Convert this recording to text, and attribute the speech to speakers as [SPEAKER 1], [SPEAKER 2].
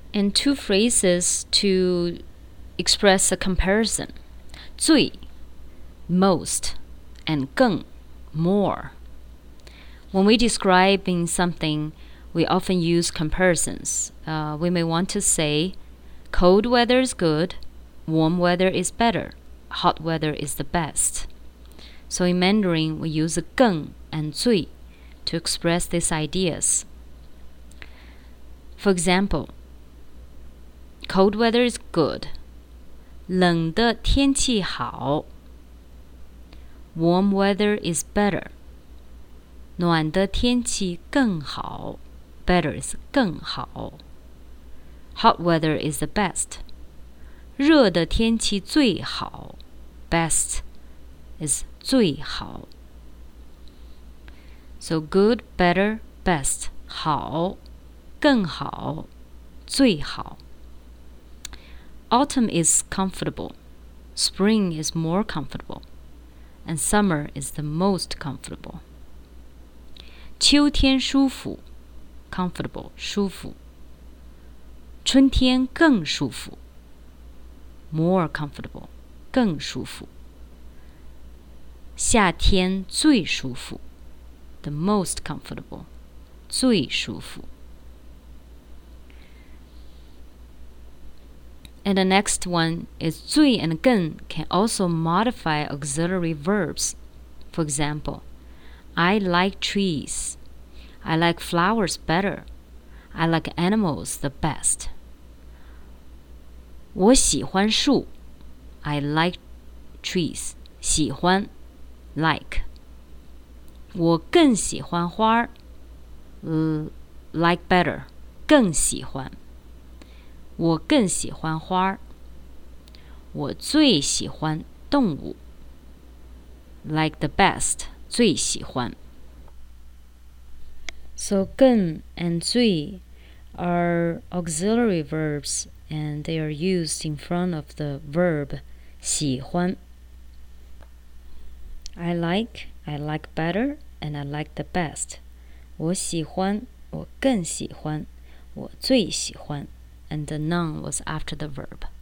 [SPEAKER 1] And two phrases to express a comparison. 最 most and 更 more. When we describing something, we often use comparisons. We may want to say, cold weather is good, warm weather is better, hot weather is the best. So in Mandarin, we use 更 and 最 to express these ideas. For example, cold weather is good. 冷的天气好。Warm weather is better. 暖的天气更好。Better is 更好。Hot weather is the best. 热的天气最好。Best is 最好。So good, better, best. 好，更好，最好。Autumn is comfortable. Spring is more comfortable. And summer is the most comfortable. 秋天舒服 comfortable 舒服。春天更舒服 more comfortable 更舒服。夏天最舒服 the most comfortable 最舒服。And the next one is 最 and 更 can also modify auxiliary verbs. For example, I like trees. I like flowers better. I like animals the best. 我喜欢树 I like trees. 喜欢 like. 我更喜欢花 like better. 更喜欢。我更喜欢花。我最喜欢动物 like the best 最喜欢。So 更 and 最 are auxiliary verbs and they are used in front of the verb 喜欢。I like better, and I like the best. 我喜欢，我更喜欢，我最喜欢。And the noun was after the verb.